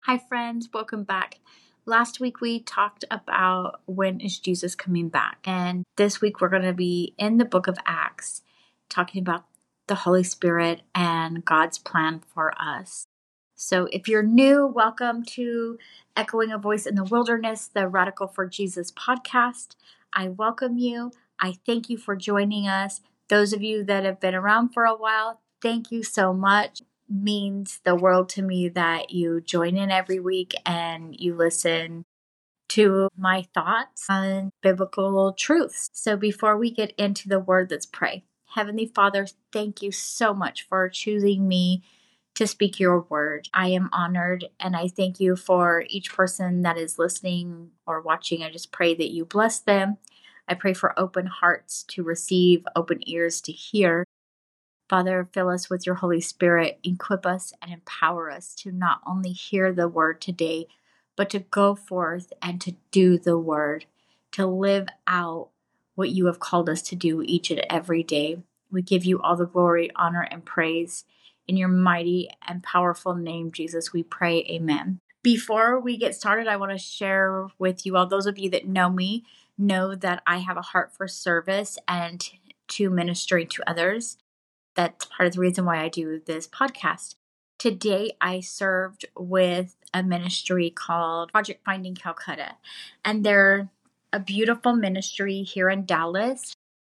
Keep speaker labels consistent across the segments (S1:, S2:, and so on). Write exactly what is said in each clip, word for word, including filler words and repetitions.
S1: Hi, friends. Welcome back. Last week we talked about when is Jesus coming back. And this week we're going to be in the book of Acts talking about the Holy Spirit and God's plan for us. So if you're new, welcome to Echoing a Voice in the Wilderness, the Radical for Jesus podcast. I welcome you. I thank you for joining us. Those of you that have been around for a while, thank you so much. Means the world to me that you join in every week and you listen to my thoughts on biblical truths. So before we get into the word, let's pray. Heavenly Father, thank you so much for choosing me to speak your word. I am honored, and I thank you for each person that is listening or watching. I just pray that you bless them. I pray for open hearts to receive, open ears to hear. Father, fill us with your Holy Spirit, equip us and empower us to not only hear the word today, but to go forth and to do the word, to live out what you have called us to do each and every day. We give you all the glory, honor, and praise. In your mighty and powerful name, Jesus, we pray, amen. Before we get started, I want to share with you all, those of you that know me, know that I have a heart for service and to ministry to others. That's part of the reason why I do this podcast. Today, I served with a ministry called Project Finding Calcutta, and they're a beautiful ministry here in Dallas,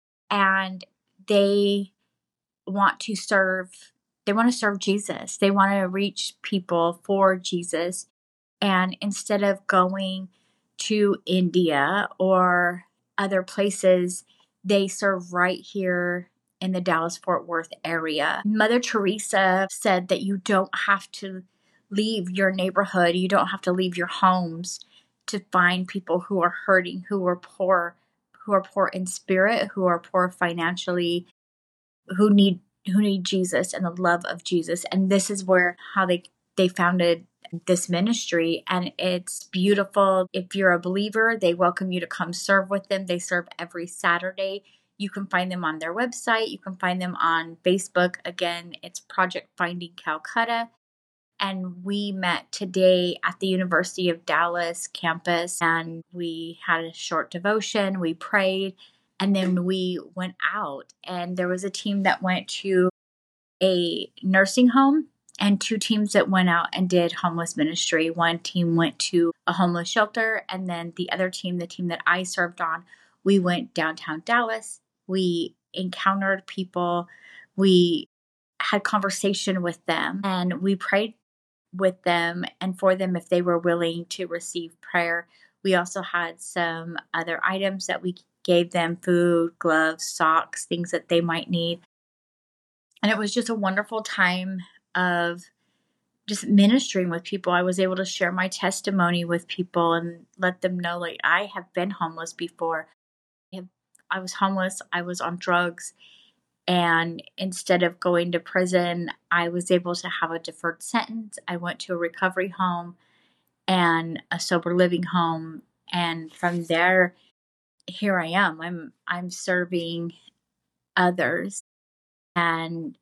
S1: and they want to serve, they want to serve Jesus. They want to reach people for Jesus, and instead of going to India or other places, they serve right here in the Dallas-Fort Worth area. Mother Teresa said that you don't have to leave your neighborhood, you don't have to leave your homes to find people who are hurting, who are poor, who are poor in spirit, who are poor financially, who need who need Jesus and the love of Jesus. And this is where how they they founded this ministry, and it's beautiful. If you're a believer, they welcome you to come serve with them. They serve every Saturday. You can find them on their website. You can find them on Facebook. Again, it's Project Finding Calcutta. And we met today at the University of Dallas campus, and we had a short devotion. We prayed, and then we went out. And there was a team that went to a nursing home and two teams that went out and did homeless ministry. One team went to a homeless shelter, and then the other team, the team that I served on, we went downtown Dallas. We encountered people. We had conversation with them, and we prayed with them and for them if they were willing to receive prayer. We also had some other items that we gave them: food, gloves, socks, things that they might need. And it was just a wonderful time of just ministering with people. I was able to share my testimony with people and let them know, like, I have been homeless before. I, have, I was homeless. I was on drugs. And instead of going to prison, I was able to have a deferred sentence. I went to a recovery home and a sober living home. And from there, here I am. I'm I'm serving others. And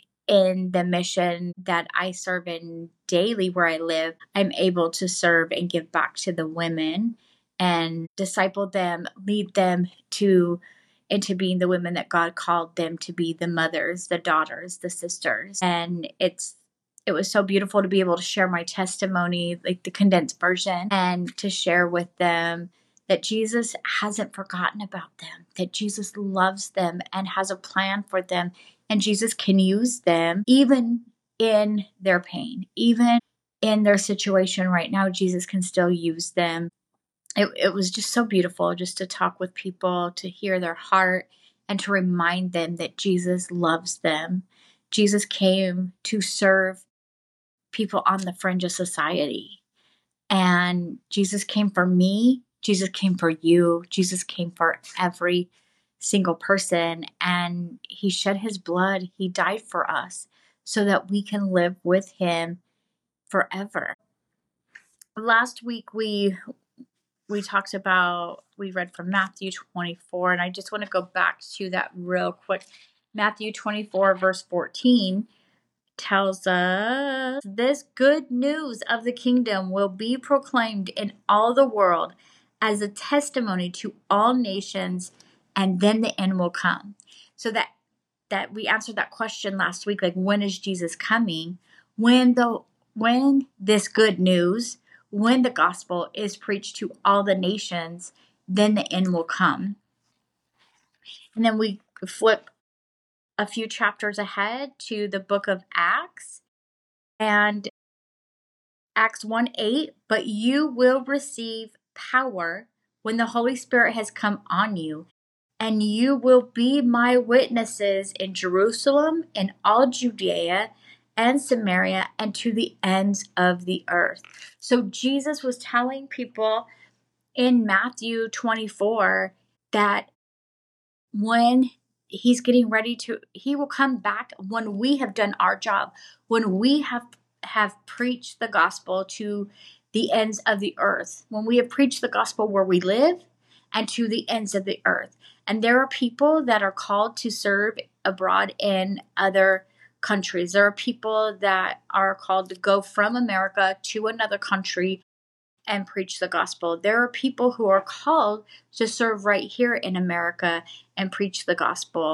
S1: in the mission that I serve in daily where I live, I'm able to serve and give back to the women and disciple them, lead them to into being the women that God called them to be, the mothers, the daughters, the sisters. And it's it was so beautiful to be able to share my testimony, like the condensed version, and to share with them that Jesus hasn't forgotten about them, that Jesus loves them and has a plan for them, and Jesus can use them even in their pain, even in their situation right now. Jesus can still use them. It, it was just so beautiful just to talk with people, to hear their heart, and to remind them that Jesus loves them. Jesus came to serve people on the fringe of society. And Jesus came for me. Jesus came for you. Jesus came for every single person. And he shed his blood. He died for us so that we can live with him forever. Last week, we we talked about, we read from Matthew twenty-four, and I just want to go back to that real quick. Matthew twenty-four, verse fourteen tells us this good news of the kingdom will be proclaimed in all the world as a testimony to all nations, and then the end will come. So that that we answered that question last week, like, when is Jesus coming? When the when this good news, when the gospel is preached to all the nations, then the end will come. And then we flip a few chapters ahead to the book of Acts, and Acts one eight, but you will receive power when the Holy Spirit has come on you, and you will be my witnesses in Jerusalem and all Judea and Samaria and to the ends of the earth. So Jesus was telling people in Matthew twenty-four that when he's getting ready to, he will come back when we have done our job, when we have have preached the gospel to the ends of the earth, when we have preached the gospel where we live and to the ends of the earth. And there are people that are called to serve abroad in other countries. There are people that are called to go from America to another country and preach the gospel. There are people who are called to serve right here in America and preach the gospel.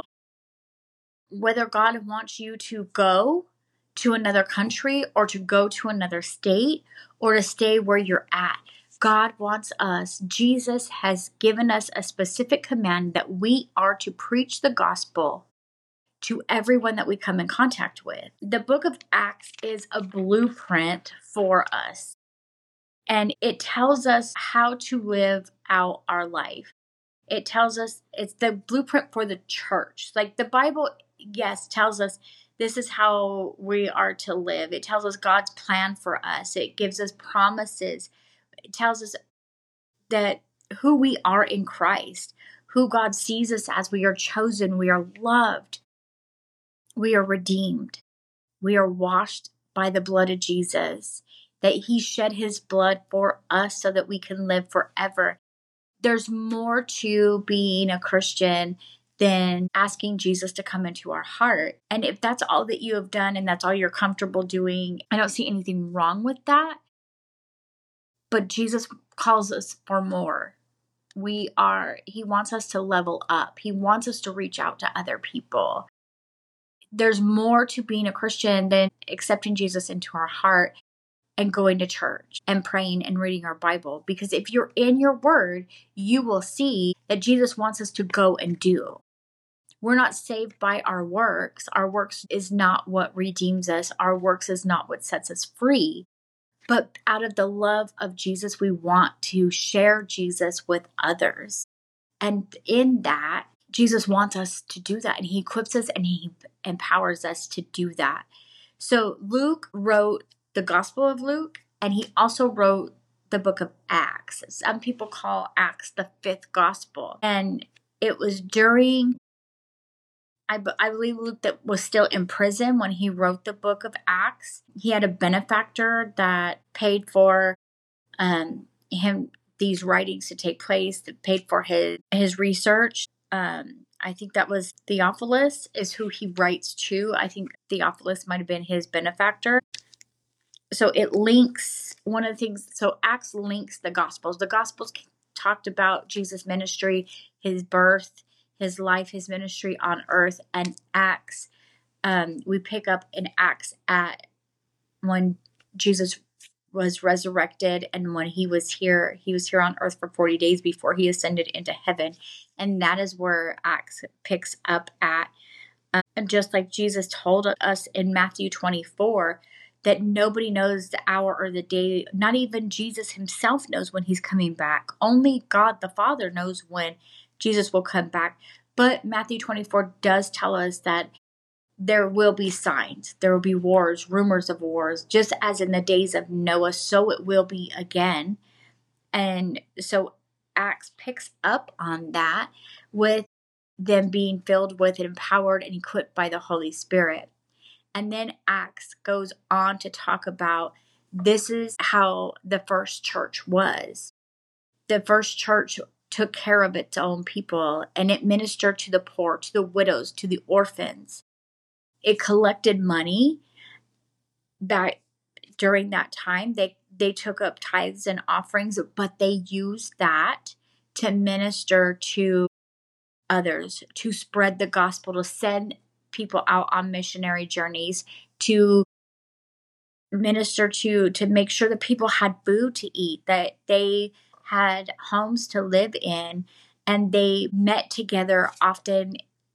S1: Whether God wants you to go to another country or to go to another state or to stay where you're at, God wants us. Jesus has given us a specific command that we are to preach the gospel to everyone that we come in contact with. The book of Acts is a blueprint for us, and it tells us how to live out our life. It tells us, it's the blueprint for the church. Like the Bible, yes, tells us this is how we are to live. It tells us God's plan for us. It gives us promises. It tells us that who we are in Christ, who God sees us as. We are chosen. We are loved. We are redeemed. We are washed by the blood of Jesus, that he shed his blood for us so that we can live forever. There's more to being a Christian than asking Jesus to come into our heart. And if that's all that you have done and that's all you're comfortable doing, I don't see anything wrong with that. But Jesus calls us for more. We are, he wants us to level up. He wants us to reach out to other people. There's more to being a Christian than accepting Jesus into our heart and going to church and praying and reading our Bible. Because if you're in your word, you will see that Jesus wants us to go and do. We're not saved by our works. Our works is not what redeems us. Our works is not what sets us free. But out of the love of Jesus, we want to share Jesus with others. And in that, Jesus wants us to do that. And he equips us and he empowers us to do that. So Luke wrote the Gospel of Luke, and he also wrote the book of Acts. Some people call Acts the fifth gospel. And it was during, I, I believe Luke that was still in prison when he wrote the book of Acts. He had a benefactor that paid for um, him these writings to take place, that paid for his, his research. Um, I think that was Theophilus is who he writes to. I think Theophilus might have been his benefactor. So it links one of the things. So Acts links the Gospels. The Gospels talked about Jesus' ministry, his birth, his life, his ministry on earth. And Acts, um, we pick up in Acts at when Jesus was resurrected and when he was here, he was here on earth for forty days before he ascended into heaven. And that is where Acts picks up at. Um, and just like Jesus told us in Matthew twenty-four, that nobody knows the hour or the day. Not even Jesus himself knows when he's coming back. Only God the Father knows when Jesus will come back. But Matthew twenty-four does tell us that there will be signs. There will be wars, rumors of wars. Just as in the days of Noah, so it will be again. And so Acts picks up on that with them being filled with and empowered and equipped by the Holy Spirit. And then Acts goes on to talk about this is how the first church was. The first church took care of its own people, and it ministered to the poor, to the widows, to the orphans. It collected money that during that time, they, they took up tithes and offerings, but they used that to minister to others, to spread the gospel, to send people out on missionary journeys, to minister to, to make sure that people had food to eat, that they had homes to live in, and they met together often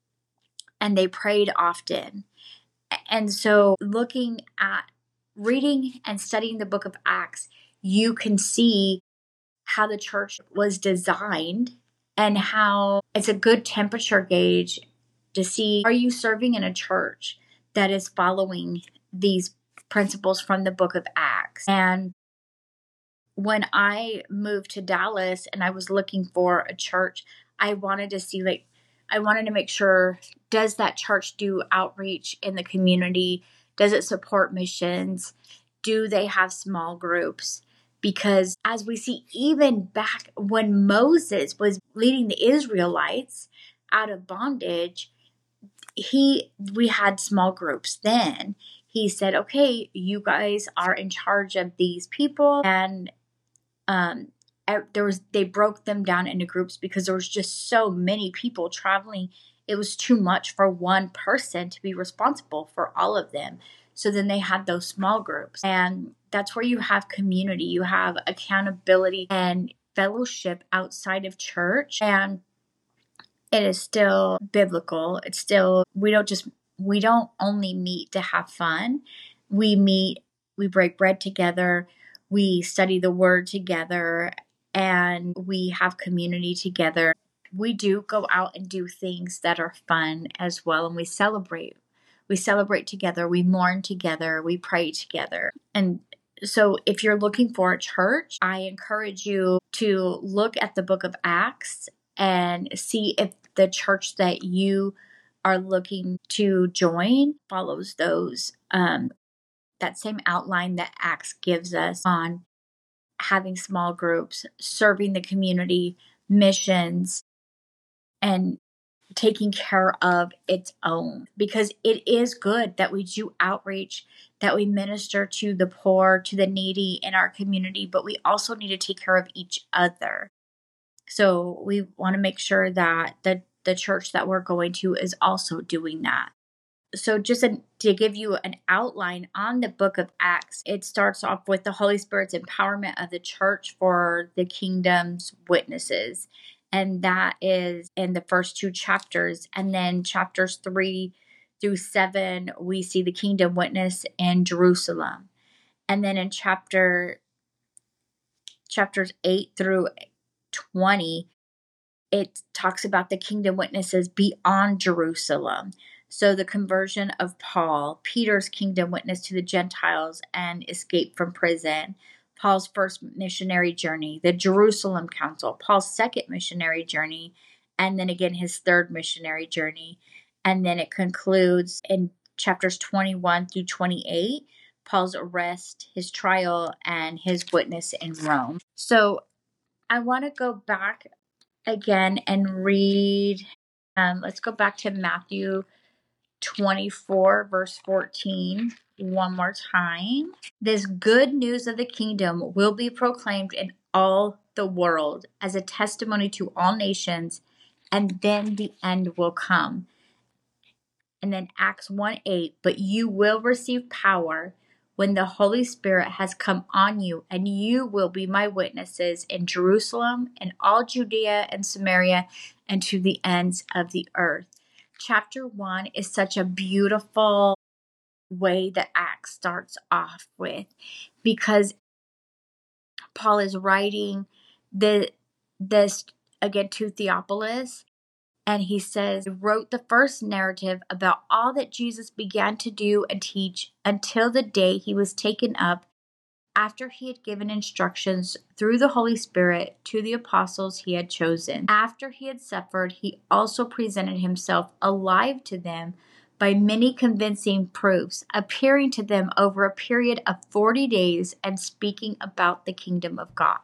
S1: and they prayed often. And so looking at reading and studying the book of Acts, you can see how the church was designed and how it's a good temperature gauge to see, are you serving in a church that is following these principles from the book of Acts? And when I moved to Dallas and I was looking for a church, I wanted to see, like, I wanted to make sure, does that church do outreach in the community? Does it support missions? Do they have small groups? Because as we see, even back when Moses was leading the Israelites out of bondage, he we had small groups then. He said, okay, you guys are in charge of these people. And um, there was they broke them down into groups because there was just so many people traveling. It was too much for one person to be responsible for all of them. So then they had those small groups, and that's where you have community, you have accountability and fellowship outside of church. And it is still biblical. It's still, we don't just, we don't only meet to have fun. We meet, we break bread together, we study the word together, and we have community together. We do go out and do things that are fun as well, and we celebrate. We celebrate together, we mourn together, we pray together. And so if you're looking for a church, I encourage you to look at the book of Acts and see if the church that you are looking to join follows those, um, that same outline that Acts gives us on having small groups, serving the community, missions, and taking care of its own. Because it is good that we do outreach, that we minister to the poor, to the needy in our community, but we also need to take care of each other. So we want to make sure that the, the church that we're going to is also doing that. So just a, to give you an outline on the book of Acts, it starts off with the Holy Spirit's empowerment of the church for the kingdom's witnesses. And that is in the first two chapters. And then chapters three through seven, we see the kingdom witness in Jerusalem. And then in chapter chapters eight through twenty, it talks about the kingdom witnesses beyond Jerusalem. So the conversion of Paul, Peter's kingdom witness to the Gentiles and escape from prison, Paul's first missionary journey, the Jerusalem Council, Paul's second missionary journey, and then again his third missionary journey. And then it concludes in chapters twenty-one through twenty-eight, Paul's arrest, his trial, and his witness in Rome. So I want to go back again and read, um, let's go back to Matthew twenty-four, verse fourteen, one more time. This good news of the kingdom will be proclaimed in all the world as a testimony to all nations, and then the end will come. And then Acts one eight, but you will receive power when the Holy Spirit has come on you, and you will be my witnesses in Jerusalem and all Judea and Samaria and to the ends of the earth. Chapter one is such a beautiful way that Acts starts off with, because Paul is writing the this again to Theophilus. And he says, he wrote the first narrative about all that Jesus began to do and teach until the day he was taken up, after he had given instructions through the Holy Spirit to the apostles he had chosen. After he had suffered, he also presented himself alive to them by many convincing proofs, appearing to them over a period of forty days and speaking about the kingdom of God.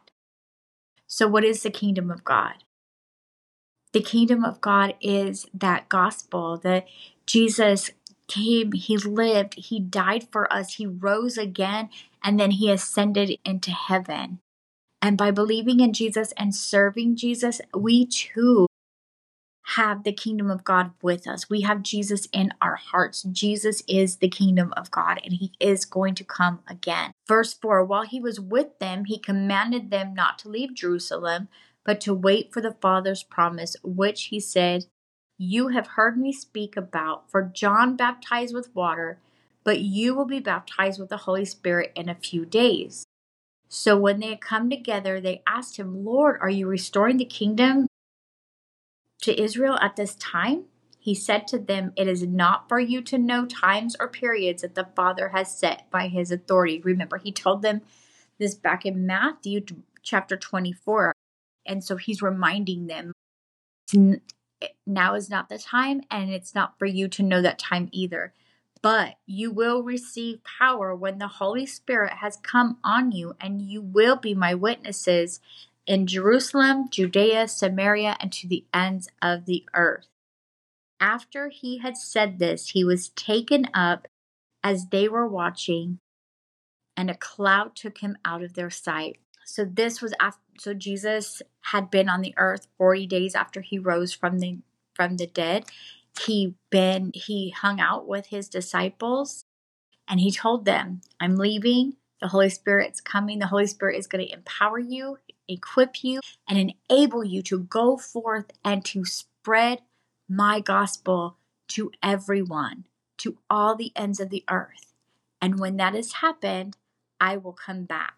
S1: So what is the kingdom of God? The kingdom of God is that gospel that Jesus came, he lived, he died for us, he rose again, and then he ascended into heaven. And by believing in Jesus and serving Jesus, we too have the kingdom of God with us. We have Jesus in our hearts. Jesus is the kingdom of God, and he is going to come again. Verse four, while he was with them, he commanded them not to leave Jerusalem, but to wait for the Father's promise, which he said, you have heard me speak about, for John baptized with water, but you will be baptized with the Holy Spirit in a few days. So when they had come together, they asked him, Lord, are you restoring the kingdom to Israel at this time? He said to them, it is not for you to know times or periods that the Father has set by his authority. Remember, he told them this back in Matthew chapter twenty-four. And so he's reminding them, now is not the time, and it's not for you to know that time either. But you will receive power when the Holy Spirit has come on you, and you will be my witnesses in Jerusalem, Judea, Samaria, and to the ends of the earth. After he had said this, he was taken up as they were watching, and a cloud took him out of their sight. So this was after, so Jesus had been on the earth forty days after he rose from the from the dead. He been he hung out with his disciples, and he told them, I'm leaving. The Holy Spirit's coming. The Holy Spirit is going to empower you, equip you, and enable you to go forth and to spread my gospel to everyone, to all the ends of the earth. And when that has happened, I will come back.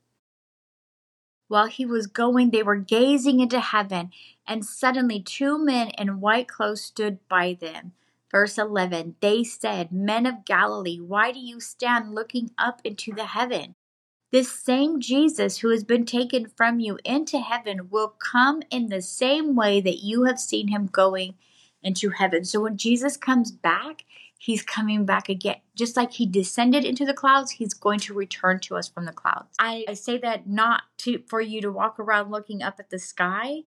S1: While he was going, they were gazing into heaven, and suddenly two men in white clothes stood by them. Verse eleven, they said, Men of Galilee, why do you stand looking up into the heaven? This same Jesus who has been taken from you into heaven will come in the same way that you have seen him going into heaven. So when Jesus comes back, he's coming back again. Just like he descended into the clouds, he's going to return to us from the clouds. I, I say that not to for you to walk around looking up at the sky,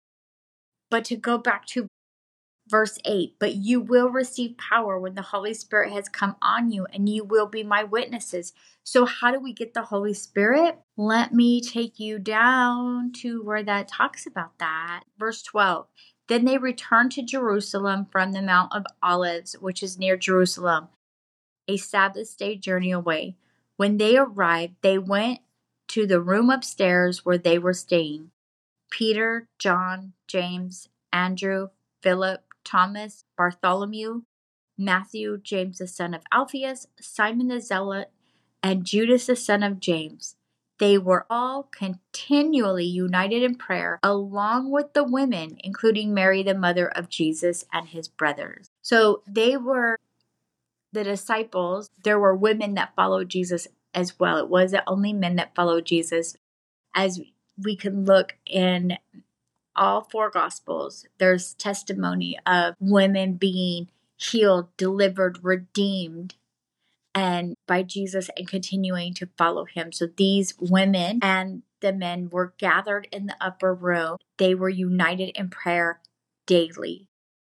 S1: but to go back to verse eight, but you will receive power when the Holy Spirit has come on you, and you will be my witnesses. So how do we get the Holy Spirit? Let me take you down to where that talks about that. Verse twelve, then they returned to Jerusalem from the Mount of Olives, which is near Jerusalem, a Sabbath day journey away. When they arrived, they went to the room upstairs where they were staying. Peter, John, James, Andrew, Philip, Thomas, Bartholomew, Matthew, James the son of Alphaeus, Simon the Zealot, and Judas the son of James. They were all continually united in prayer, along with the women, including Mary, the mother of Jesus, and his brothers. So they were the disciples. There were women that followed Jesus as well. It wasn't only men that followed Jesus. As we can look in all four Gospels, there's testimony of women being healed, delivered, redeemed, and by Jesus and continuing to follow him. So these women and the men were gathered in the upper room. They were united in prayer daily.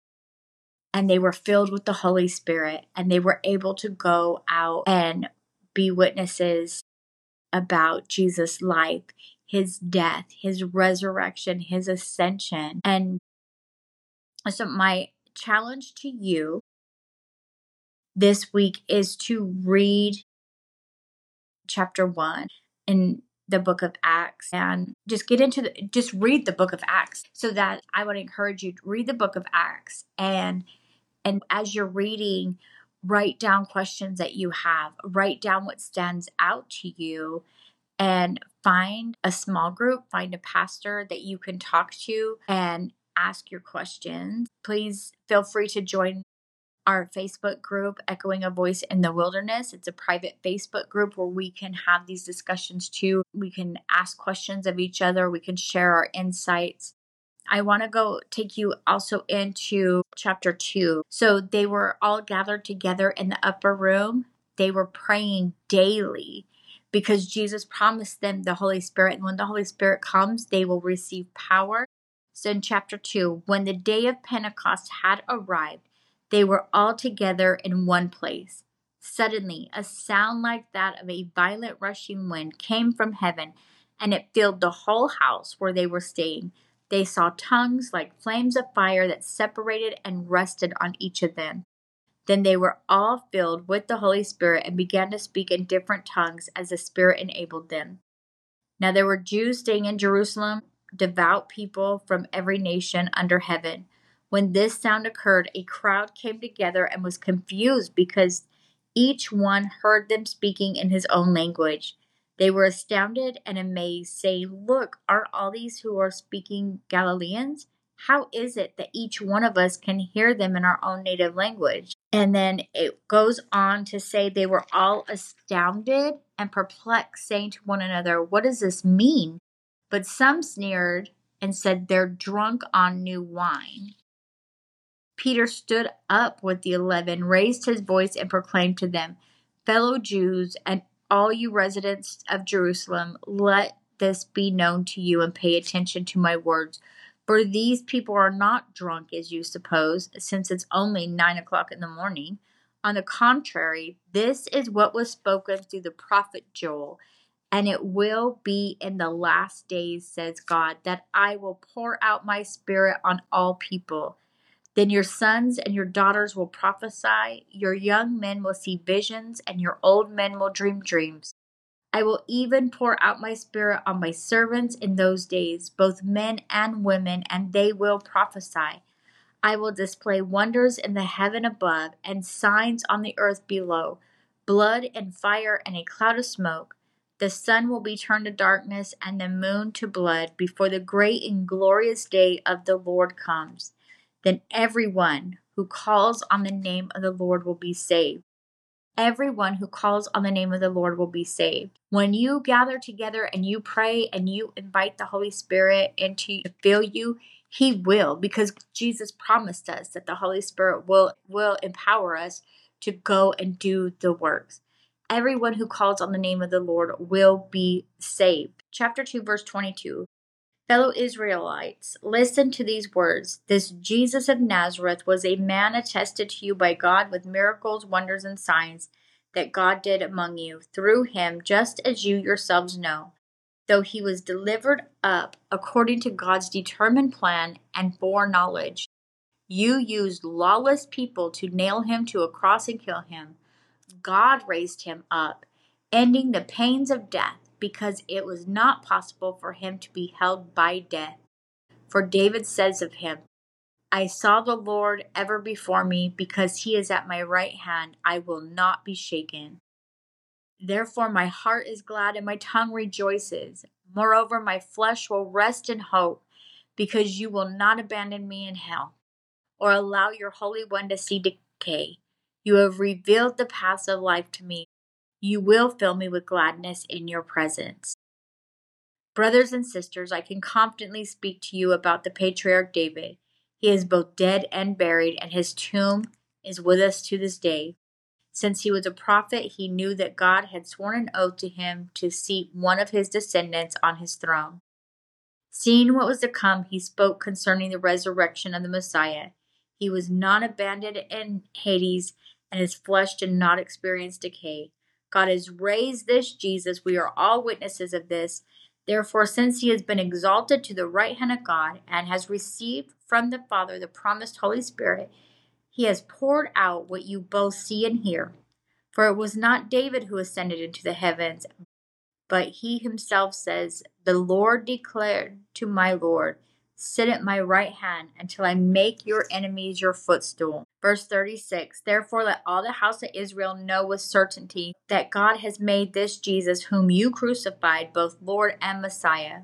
S1: And they were filled with the Holy Spirit, and they were able to go out and be witnesses about Jesus' life, his death, his resurrection, his ascension. And so my challenge to you this week is to read chapter one in the book of Acts, and just get into the, just read the book of Acts. So that I would encourage you to read the book of Acts, and and as you're reading, write down questions that you have, write down what stands out to you, and find a small group, find a pastor that you can talk to and ask your questions. Please feel free to join our Facebook group, Echoing a Voice in the Wilderness. It's a private Facebook group where we can have these discussions too. We can ask questions of each other. We can share our insights. I want to go take you also into chapter two. So they were all gathered together in the upper room. They were praying daily because Jesus promised them the Holy Spirit. And when the Holy Spirit comes, they will receive power. So in chapter two, when the day of Pentecost had arrived, They were all together in one place. Suddenly, a sound like that of a violent rushing wind came from heaven, and it filled the whole house where they were staying. They saw tongues like flames of fire that separated and rested on each of them. Then they were all filled with the Holy Spirit and began to speak in different tongues as the Spirit enabled them. Now there were Jews staying in Jerusalem, devout people from every nation under heaven. When this sound occurred, a crowd came together and was confused because each one heard them speaking in his own language. They were astounded and amazed, saying, "Look, aren't all these who are speaking Galileans? How is it that each one of us can hear them in our own native language?" And then it goes on to say they were all astounded and perplexed, saying to one another, "What does this mean?" But some sneered and said, "They're drunk on new wine." Peter stood up with the eleven, raised his voice, and proclaimed to them, "Fellow Jews, and all you residents of Jerusalem, let this be known to you and pay attention to my words. For these people are not drunk as you suppose, since it's only nine o'clock in the morning. On the contrary, this is what was spoken through the prophet Joel. And it will be in the last days, says God, that I will pour out my spirit on all people. Then your sons and your daughters will prophesy, your young men will see visions, and your old men will dream dreams. I will even pour out my spirit on my servants in those days, both men and women, and they will prophesy. I will display wonders in the heaven above and signs on the earth below, blood and fire and a cloud of smoke. The sun will be turned to darkness and the moon to blood before the great and glorious day of the Lord comes. Then everyone who calls on the name of the Lord will be saved. Everyone who calls on the name of the Lord will be saved. When you gather together and you pray and you invite the Holy Spirit into to fill you, He will, because Jesus promised us that the Holy Spirit will, will empower us to go and do the works. Everyone who calls on the name of the Lord will be saved. Chapter two, verse twenty-two. Fellow Israelites, listen to these words. This Jesus of Nazareth was a man attested to you by God with miracles, wonders, and signs that God did among you through him, just as you yourselves know. Though he was delivered up according to God's determined plan and foreknowledge, you used lawless people to nail him to a cross and kill him. God raised him up, ending the pains of death, because it was not possible for him to be held by death. For David says of him, I saw the Lord ever before me, because he is at my right hand, I will not be shaken. Therefore my heart is glad and my tongue rejoices. Moreover, my flesh will rest in hope, because you will not abandon me in hell, or allow your Holy One to see decay. You have revealed the paths of life to me. You will fill me with gladness in your presence. Brothers and sisters, I can confidently speak to you about the patriarch David. He is both dead and buried, and his tomb is with us to this day. Since he was a prophet, he knew that God had sworn an oath to him to seat one of his descendants on his throne. Seeing what was to come, he spoke concerning the resurrection of the Messiah. He was not abandoned in Hades, and his flesh did not experience decay. God has raised this Jesus. We are all witnesses of this. Therefore, since he has been exalted to the right hand of God and has received from the Father the promised Holy Spirit, he has poured out what you both see and hear. For it was not David who ascended into the heavens, but he himself says, the Lord declared to my Lord, sit at my right hand until I make your enemies your footstool. Verse thirty-six, therefore let all the house of Israel know with certainty that God has made this Jesus whom you crucified both Lord and Messiah.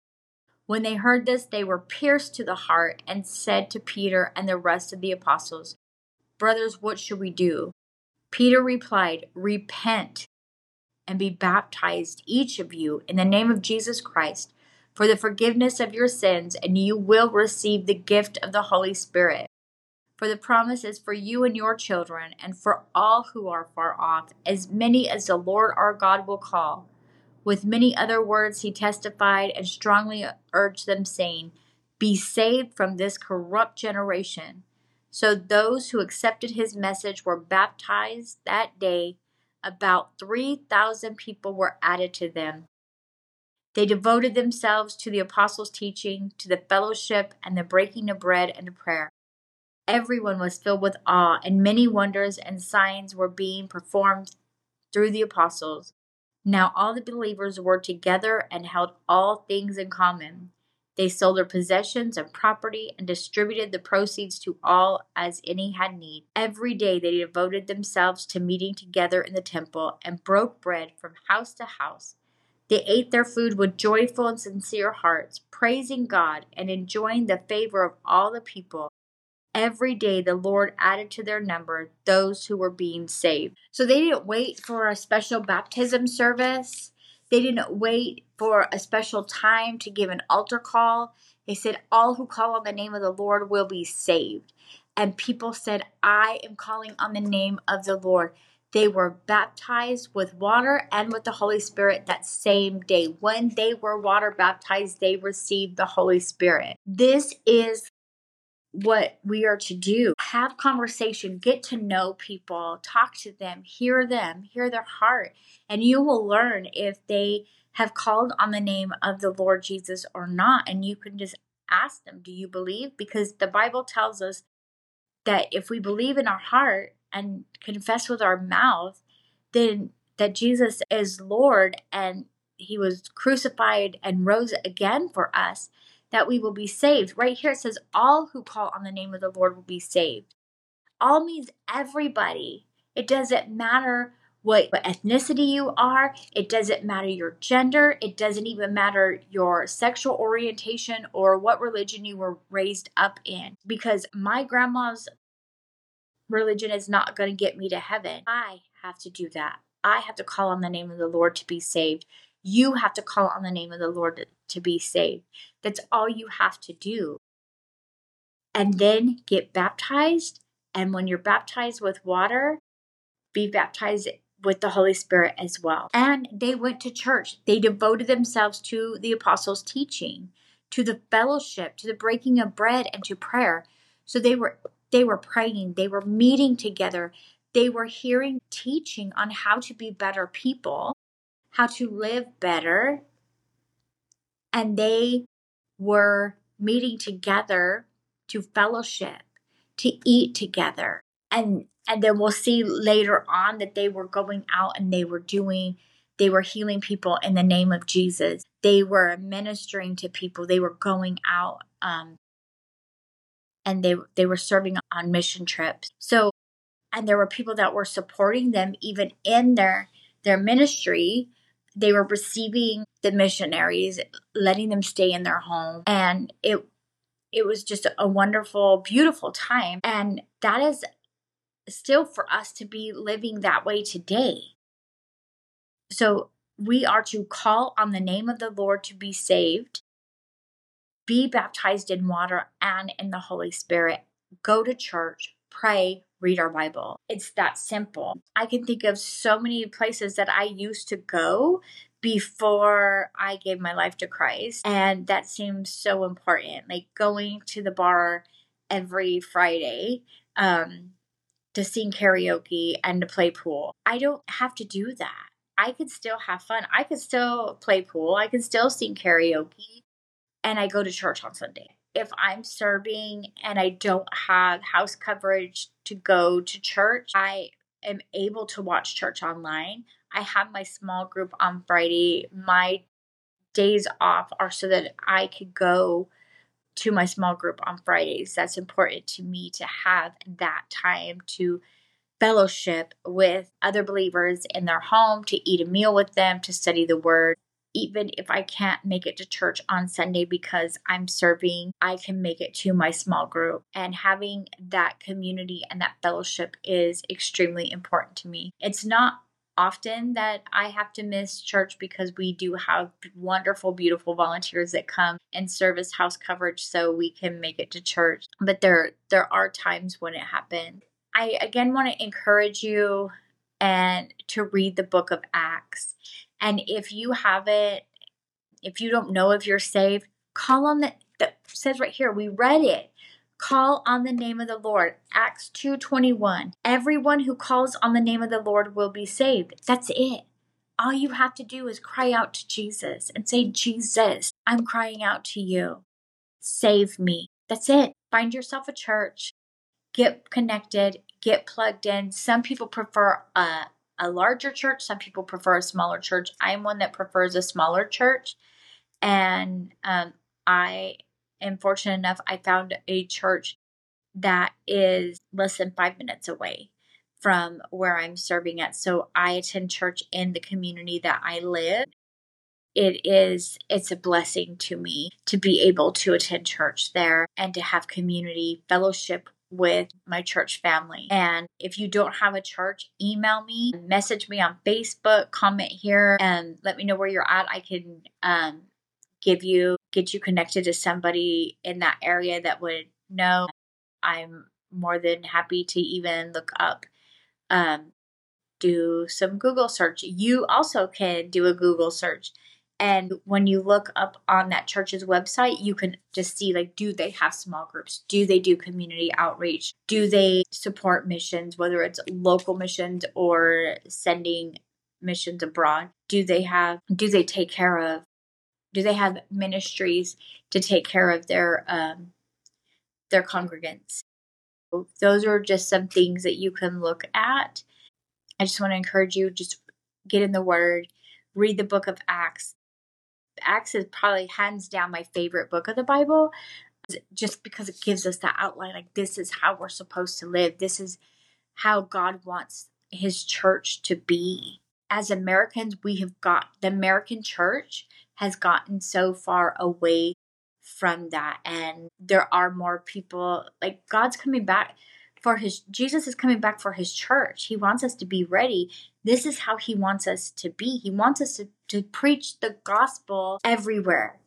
S1: When they heard this, they were pierced to the heart and said to Peter and the rest of the apostles, brothers, what should we do? Peter replied, repent and be baptized, each of you, in the name of Jesus Christ, for the forgiveness of your sins, and you will receive the gift of the Holy Spirit. For the promise is for you and your children, and for all who are far off, as many as the Lord our God will call. With many other words he testified and strongly urged them, saying, be saved from this corrupt generation. So those who accepted his message were baptized that day. About three thousand people were added to them. They devoted themselves to the apostles' teaching, to the fellowship, and the breaking of bread and to prayer. Everyone was filled with awe, and many wonders and signs were being performed through the apostles. Now all the believers were together and held all things in common. They sold their possessions and property and distributed the proceeds to all as any had need. Every day they devoted themselves to meeting together in the temple and broke bread from house to house. They ate their food with joyful and sincere hearts, praising God and enjoying the favor of all the people. Every day the Lord added to their number those who were being saved. So they didn't wait for a special baptism service. They didn't wait for a special time to give an altar call. They said, all who call on the name of the Lord will be saved. And people said, I am calling on the name of the Lord. They were baptized with water and with the Holy Spirit that same day. When they were water baptized, they received the Holy Spirit. This is what we are to do. Have conversation, get to know people, talk to them, hear them, hear their heart, and you will learn if they have called on the name of the Lord Jesus or not. And you can just ask them, do you believe? Because the Bible tells us that if we believe in our heart and confess with our mouth, then that Jesus is Lord and he was crucified and rose again for us, that we will be saved. Right here it says, all who call on the name of the Lord will be saved. All means everybody. It doesn't matter what, what ethnicity you are. It doesn't matter your gender. It doesn't even matter your sexual orientation or what religion you were raised up in. Because my grandma's religion is not going to get me to heaven. I have to do that. I have to call on the name of the Lord to be saved. You have to call on the name of the Lord to, to be saved. That's all you have to do. And then get baptized. And when you're baptized with water, be baptized with the Holy Spirit as well. And they went to church. They devoted themselves to the apostles' teaching, to the fellowship, to the breaking of bread, and to prayer. So they were they were praying. They were meeting together. They were hearing teaching on how to be better people, how to live better. And they were meeting together to fellowship, to eat together. And and then we'll see later on that they were going out and they were doing, they were healing people in the name of Jesus. They were ministering to people. They were going out um, and they they were serving on mission trips. So, and there were people that were supporting them even in their their ministry. They were receiving the missionaries, letting them stay in their home. And it it was just a wonderful, beautiful time. And that is still for us to be living that way today. So we are to call on the name of the Lord to be saved, be baptized in water and in the Holy Spirit, go to church, pray, read our Bible. It's that simple. I can think of so many places that I used to go before I gave my life to Christ. And that seems so important. Like going to the bar every Friday, um, to sing karaoke and to play pool. I don't have to do that. I could still have fun. I could still play pool. I could still sing karaoke. And I go to church on Sunday. If I'm serving and I don't have house coverage to go to church, I am able to watch church online. I have my small group on Friday. My days off are so that I could go to my small group on Fridays. That's important to me to have that time to fellowship with other believers in their home, to eat a meal with them, to study the word. Even if I can't make it to church on Sunday because I'm serving, I can make it to my small group. And having that community and that fellowship is extremely important to me. It's not often that I have to miss church because we do have wonderful, beautiful volunteers that come and serve as house coverage so we can make it to church. But there, there are times when it happens. I again want to encourage you and to read the book of Acts. And if you haven't, if you don't know if you're saved, call on the, that says right here, we read it. Call on the name of the Lord. Acts two twenty-one. Everyone who calls on the name of the Lord will be saved. That's it. All you have to do is cry out to Jesus and say, Jesus, I'm crying out to you. Save me. That's it. Find yourself a church. Get connected. Get plugged in. Some people prefer a, a larger church. Some people prefer a smaller church. I'm one that prefers a smaller church. And um, I am fortunate enough, I found a church that is less than five minutes away from where I'm serving at. So I attend church in the community that I live. It is, it's a blessing to me to be able to attend church there and to have community fellowship with my church family. And if you don't have a church, email me, message me on Facebook, comment here, and let me know where you're at. I can um, give you, get you connected to somebody in that area that would know. I'm more than happy to even look up, um, do some Google search. You also can do a Google search. And when you look up on that church's website, you can just see, like, do they have small groups? Do they do community outreach? Do they support missions, whether it's local missions or sending missions abroad? Do they have, do they take care of, do they have ministries to take care of their, um, their congregants? Those are just some things that you can look at. I just want to encourage you, just get in the Word, read the book of Acts. Acts is probably hands down my favorite book of the Bible, just because it gives us that outline. Like, this is how we're supposed to live. This is how God wants his church to be. As Americans, we have got, the American church has gotten so far away from that. And there are more people, like, God's coming back for his, Jesus is coming back for his church. He wants us to be ready. This is how he wants us to be. He wants us to, to preach the gospel everywhere.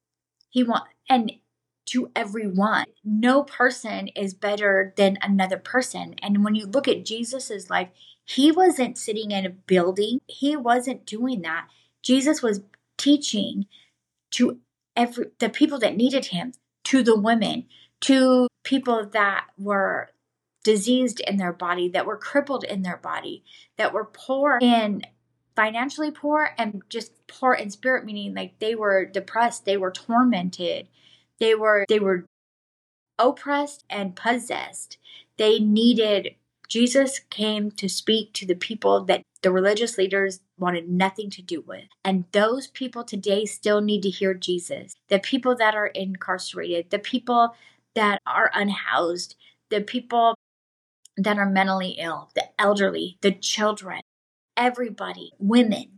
S1: He want, and to everyone. No person is better than another person. And when you look at Jesus's life, he wasn't sitting in a building. He wasn't doing that. Jesus was teaching to every the people that needed him, to the women, to people that were diseased in their body, that were crippled in their body, that were poor in financially poor and just poor in spirit, meaning like they were depressed, they were tormented, they were they were oppressed and possessed. They needed, Jesus came to speak to the people that the religious leaders wanted nothing to do with. And those people today still need to hear Jesus. The people that are incarcerated, the people that are unhoused, the people that are mentally ill, the elderly, the children, everybody, women,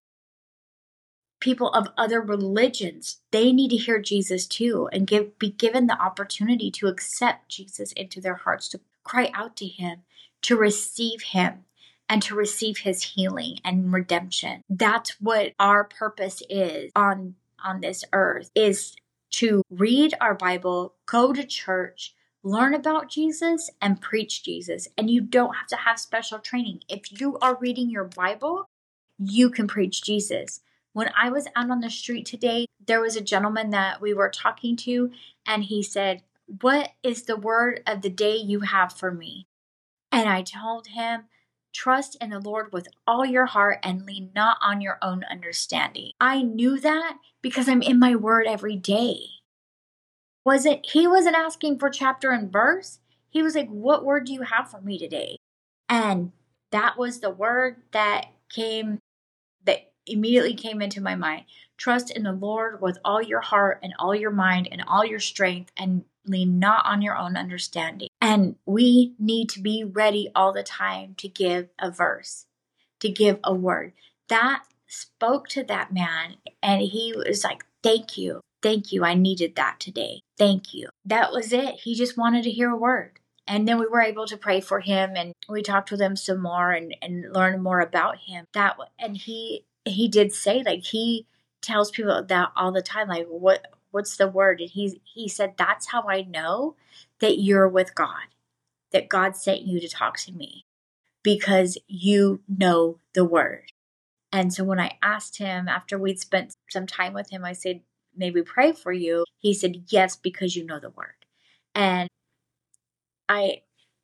S1: people of other religions, they need to hear Jesus too, and give be given the opportunity to accept Jesus into their hearts, to cry out to him, to receive him, and to receive his healing and redemption. That's what our purpose is on, on this earth, is to read our Bible, go to church, learn about Jesus, and preach Jesus. And you don't have to have special training. If you are reading your Bible, you can preach Jesus. When I was out on the street today, there was a gentleman that we were talking to, and he said, "What is the word of the day you have for me?" And I told him, "Trust in the Lord with all your heart and lean not on your own understanding." I knew that because I'm in my word every day. Wasn't he wasn't asking for chapter and verse. He was like, "What word do you have for me today?" And that was the word that came, that immediately came into my mind. Trust in the Lord with all your heart and all your mind and all your strength, and lean not on your own understanding. And we need to be ready all the time to give a verse, to give a word. That spoke to that man, and he was like, "Thank you. Thank you. I needed that today. Thank you." That was it. He just wanted to hear a word. And then we were able to pray for him, and we talked with him some more and, and learn more about him. That and he he did say, like, he tells people that all the time, like, what what's the word? And he he said, "That's how I know that you're with God, that God sent you to talk to me, because you know the word." And so when I asked him after we'd spent some time with him, I said, "May we pray for you?" He said, "Yes, because you know the word." And I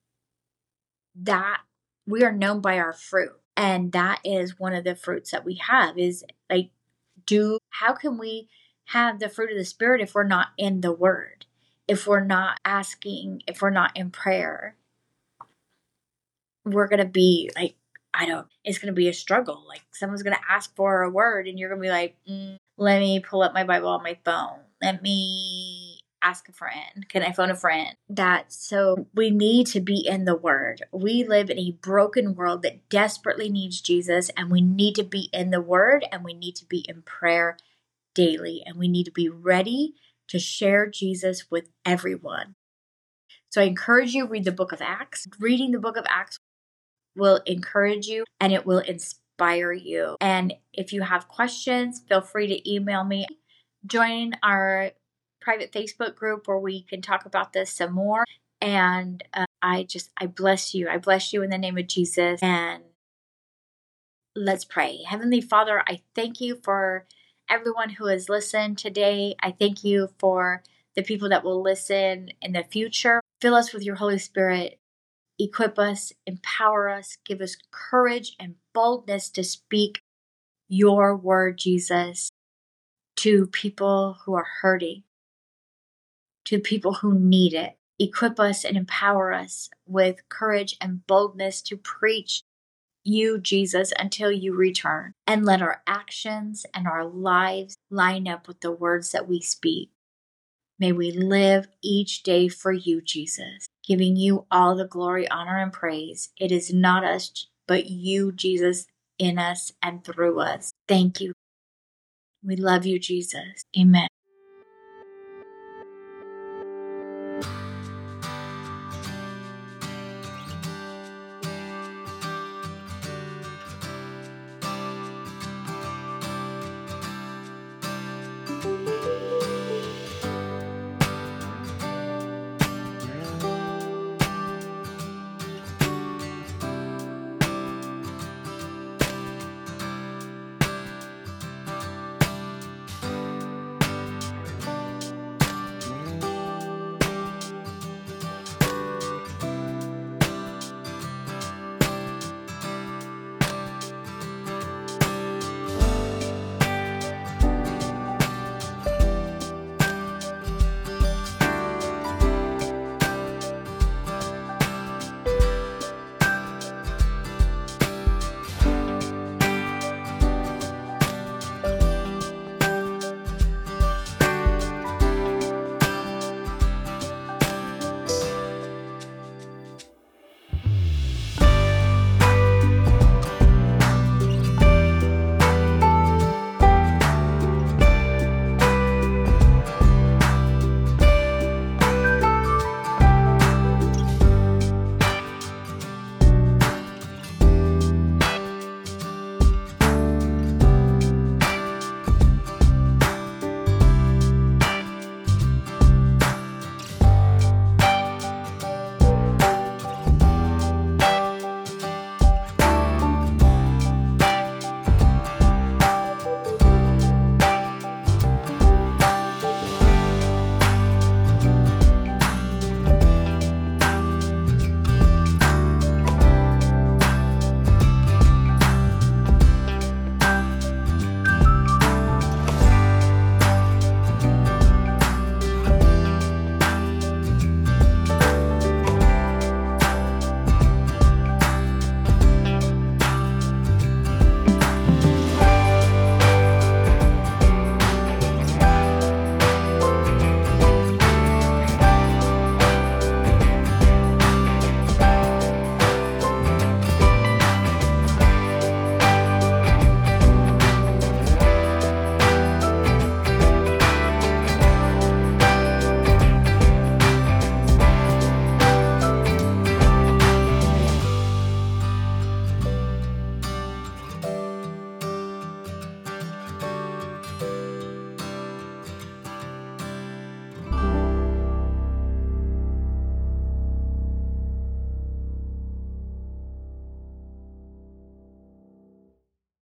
S1: that we are known by our fruit. And that is one of the fruits that we have is like, do, how can we have the fruit of the Spirit if we're not in the Word? If we're not asking, if we're not in prayer, we're going to be like, I don't, it's going to be a struggle. Like someone's going to ask for a word and you're going to be like, mm, let me pull up my Bible on my phone. Let me ask a friend. Can I phone a friend? That so we need to be in the Word. We live in a broken world that desperately needs Jesus, and we need to be in the Word, and we need to be in prayer daily, and we need to be ready to share Jesus with everyone. So I encourage you, read the book of Acts. Reading the book of Acts will encourage you and it will inspire you. And if you have questions, feel free to email me. Join our private Facebook group where we can talk about this some more. And uh, I just, I bless you. I bless you in the name of Jesus. And let's pray. Heavenly Father, I thank you for everyone who has listened today. I thank you for the people that will listen in the future. Fill us with your Holy Spirit. Equip us, empower us, give us courage and boldness to speak your word, Jesus, to people who are hurting, to people who need it. Equip us and empower us with courage and boldness to preach you, Jesus, until you return. And let our actions and our lives line up with the words that we speak. May we live each day for you, Jesus, giving you all the glory, honor, and praise. It is not us, but you, Jesus, in us and through us. Thank you. We love you, Jesus. Amen.